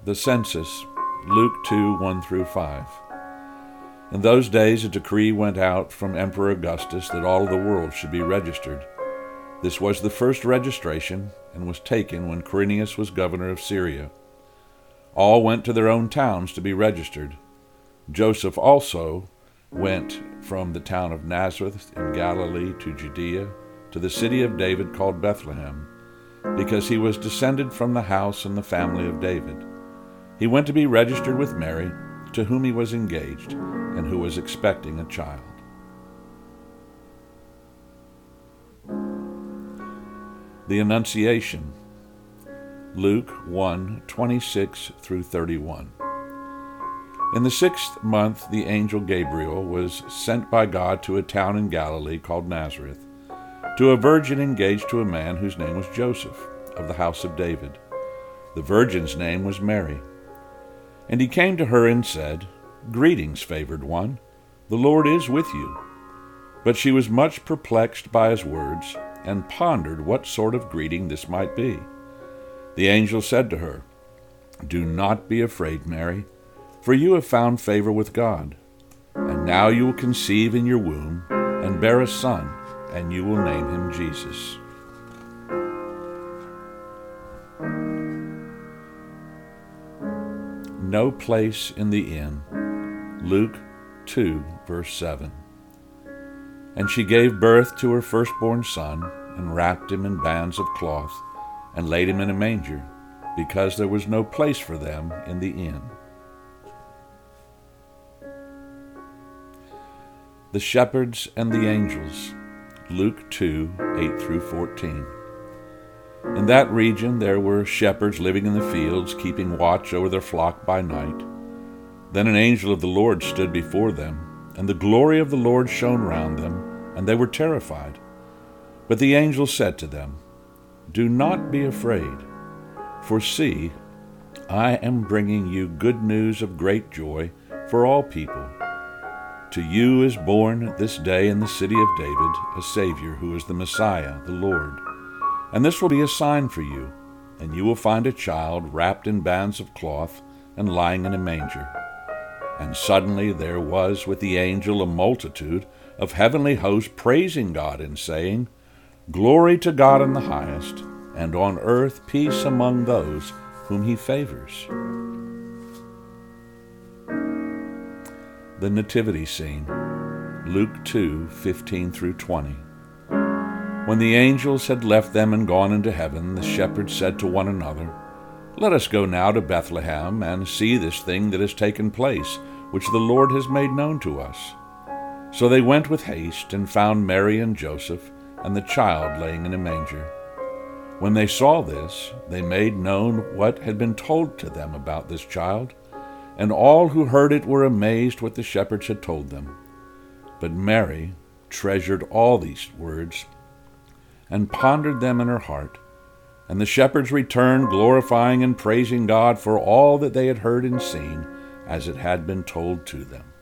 The census, Luke 2, 1 through 5. In those days a decree went out from Emperor Augustus that all of the world should be registered. This was the first registration and was taken when Quirinius was governor of Syria. All went to their own towns to be registered. Joseph also went from the town of Nazareth in Galilee to Judea, to the city of David called Bethlehem, because he was descended from the house and the family of David. He went to be registered with Mary, to whom he was engaged, and who was expecting a child. The Annunciation, Luke 1, 26 through 31. In the 6th month, the angel Gabriel was sent by God to a town in Galilee called Nazareth, to a virgin engaged to a man whose name was Joseph, of the house of David. The virgin's name was Mary. And he came to her and said, "Greetings, favored one, the Lord is with you." But she was much perplexed by his words, and pondered what sort of greeting this might be. The angel said to her, "Do not be afraid, Mary, for you have found favor with God. And now you will conceive in your womb, and bear a son, and you will name him Jesus." No place in the inn, Luke 2, verse 7. And she gave birth to her firstborn son, and wrapped him in bands of cloth, and laid him in a manger, because there was no place for them in the inn. The shepherds and the angels, Luke 2, 8 through 14. In that region there were shepherds living in the fields, keeping watch over their flock by night. Then an angel of the Lord stood before them, and the glory of the Lord shone round them, and they were terrified. But the angel said to them, "Do not be afraid, for see, I am bringing you good news of great joy for all people. To you is born this day in the city of David a Savior, who is the Messiah, the Lord. And this will be a sign for you, and you will find a child wrapped in bands of cloth and lying in a manger." And suddenly there was with the angel a multitude of heavenly hosts praising God and saying, "Glory to God in the highest, and on earth peace among those whom he favors." The Nativity Scene, Luke 2, 15 through 20. When the angels had left them and gone into heaven, the shepherds said to one another, "Let us go now to Bethlehem and see this thing that has taken place, which the Lord has made known to us." So they went with haste and found Mary and Joseph and the child laying in a manger. When they saw this, they made known what had been told to them about this child, and all who heard it were amazed what the shepherds had told them. But Mary treasured all these words and pondered them in her heart. And the shepherds returned, glorifying and praising God for all that they had heard and seen, as it had been told to them.